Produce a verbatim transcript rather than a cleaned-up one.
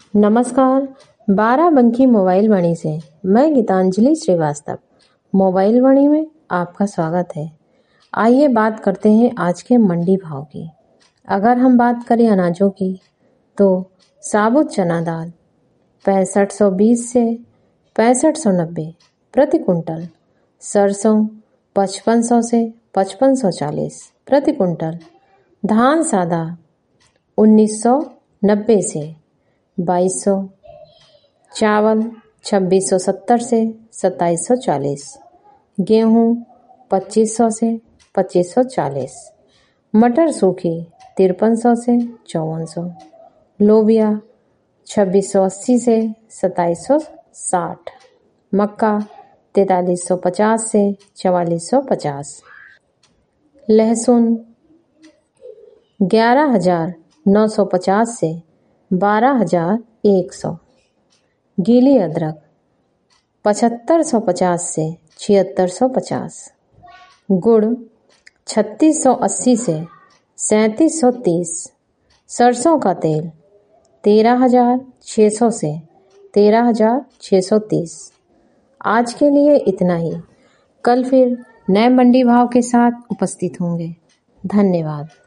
नमस्कार। बाराबंकी मोबाइल वाणी से मैं गीतांजलि श्रीवास्तव मोबाइल वाणी में आपका स्वागत है। आइए बात करते हैं आज के मंडी भाव की। अगर हम बात करें अनाजों की तो साबुत चना दाल पैंसठ सौ बीस से पैंसठ सौ नब्बे प्रति कुंटल, सरसों पचपन सौ से पचपन सौ चालीस प्रति कुंटल, धान सादा उन्नीस सौ नब्बे से बाईस सौ, चावल छब्बीस सौ सत्तर से सत्ताईस सौ चालीस, गेहूँ पच्चीस सौ से पच्चीस सौ चालीस, मटर सूखी तिरपन सौ से चौवन सौ, लोबिया छब्बीस सौ अस्सी से सत्ताईस सौ साठ, मक्का तैतालीस सौ पचास से चवालीस सौ पचास, लहसुन ग्यारह हजार नौ सौ पचास से बारह हजार एक सौ, गीली अदरक पचहत्तर सौ पचास से छिहत्तर सौ पचास, गुड़ छत्तीस सौ अस्सी से सैंतीस सौ तीस, सरसों का तेल तेरह हजार छः सौ से तेरह हजार छः सौ तीस। आज के लिए इतना ही। कल फिर नए मंडी भाव के साथ उपस्थित होंगे। धन्यवाद।